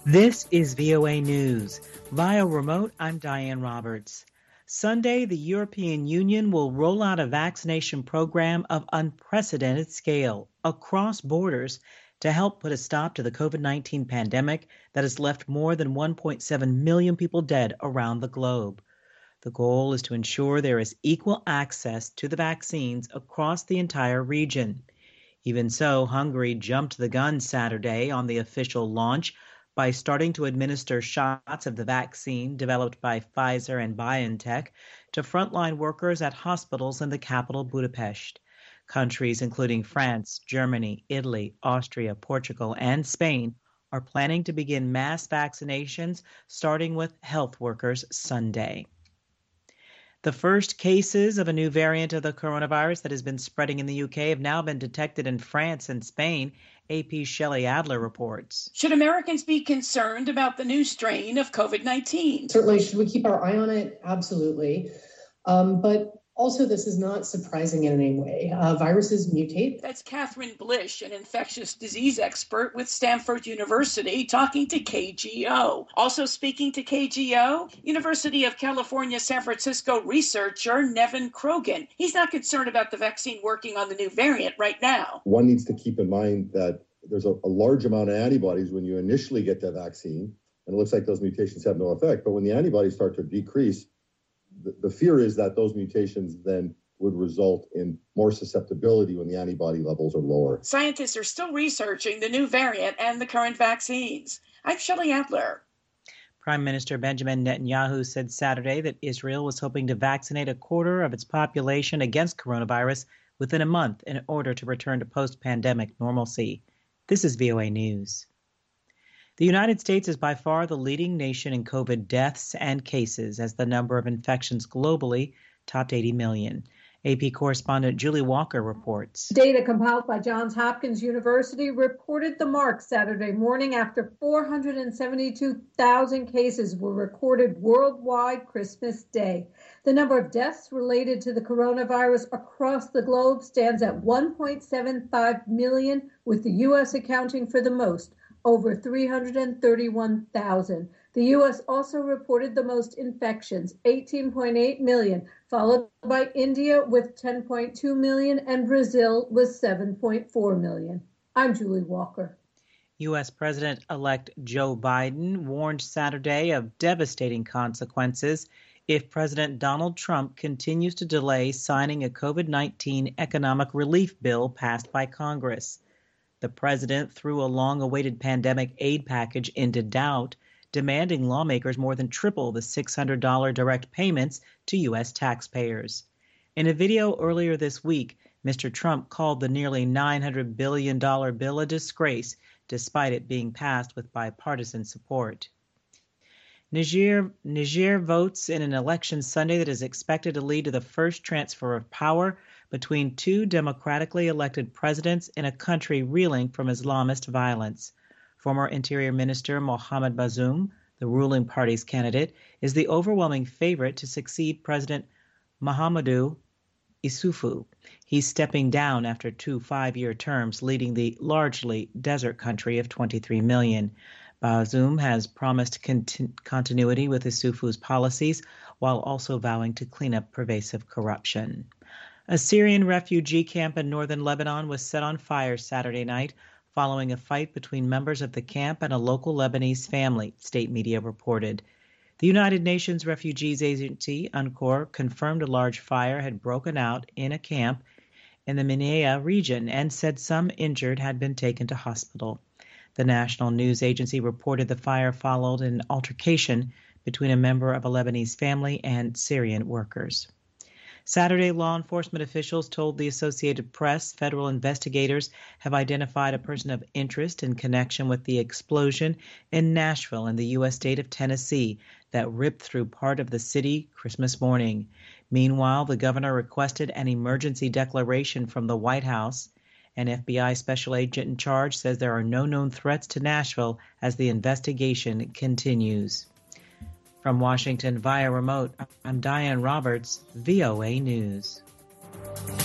This is VOA News. Via remote, I'm Diane Roberts. Sunday, the European Union will roll out a vaccination program of unprecedented scale across borders to help put a stop to the COVID-19 pandemic that has left more than 1.7 million people dead around the globe. The goal is to ensure there is equal access to the vaccines across the entire region. Even so, Hungary jumped the gun Saturday on the official launch by starting to administer shots of the vaccine developed by Pfizer and BioNTech to frontline workers at hospitals in the capital, Budapest. Countries including France, Germany, Italy, Austria, Portugal, and Spain are planning to begin mass vaccinations, starting with health workers Sunday. The first cases of a new variant of the coronavirus that has been spreading in the UK have now been detected in France and Spain. AP's Shelley Adler reports. Should Americans be concerned about the new strain of COVID-19? Certainly, should we keep our eye on it? Absolutely. But also, this is not surprising in any way. Viruses mutate. That's Catherine Blish, an infectious disease expert with Stanford University, talking to KGO. Also speaking to KGO, University of California, San Francisco researcher Nevin Krogan. He's not concerned about the vaccine working on the new variant right now. One needs to keep in mind that there's a large amount of antibodies when you initially get the vaccine, and it looks like those mutations have no effect. But when the antibodies start to decrease, the fear is that those mutations then would result in more susceptibility when the antibody levels are lower. Scientists are still researching the new variant and the current vaccines. I'm Shelley Adler. Prime Minister Benjamin Netanyahu said Saturday that Israel was hoping to vaccinate a quarter of its population against coronavirus within a month in order to return to post-pandemic normalcy. This is VOA News. The United States is by far the leading nation in COVID deaths and cases as the number of infections globally topped 80 million. AP correspondent Julie Walker reports. Data compiled by Johns Hopkins University reported the mark Saturday morning after 472,000 cases were recorded worldwide Christmas Day. The number of deaths related to the coronavirus across the globe stands at 1.75 million, with the U.S. accounting for the most, over 331,000. The U.S. also reported the most infections, 18.8 million, followed by India with 10.2 million and Brazil with 7.4 million. I'm Julie Walker. U.S. President-elect Joe Biden warned Saturday of devastating consequences if President Donald Trump continues to delay signing a COVID-19 economic relief bill passed by Congress. The president threw a long-awaited pandemic aid package into doubt, demanding lawmakers more than triple the $600 direct payments to U.S. taxpayers. In a video earlier this week, Mr. Trump called the nearly $900 billion bill a disgrace, despite it being passed with bipartisan support. Niger votes in an election Sunday that is expected to lead to the first transfer of power between two democratically elected presidents in a country reeling from Islamist violence. Former Interior Minister Mohamed Bazoum, the ruling party's candidate, is the overwhelming favorite to succeed President Mahamadou Issoufou. He's stepping down after 2 5-year terms, leading the largely desert country of 23 million. Bazoum has promised continuity with Issoufou's policies, while also vowing to clean up pervasive corruption. A Syrian refugee camp in northern Lebanon was set on fire Saturday night following a fight between members of the camp and a local Lebanese family, state media reported. The United Nations Refugees Agency, UNRWA, confirmed a large fire had broken out in a camp in the Mineia region and said some injured had been taken to hospital. The National News Agency reported the fire followed an altercation between a member of a Lebanese family and Syrian workers. Saturday, law enforcement officials told the Associated Press federal investigators have identified a person of interest in connection with the explosion in Nashville in the U.S. state of Tennessee that ripped through part of the city Christmas morning. Meanwhile, the governor requested an emergency declaration from the White House. An FBI special agent in charge says there are no known threats to Nashville as the investigation continues. From Washington via remote, I'm Diane Roberts, VOA News.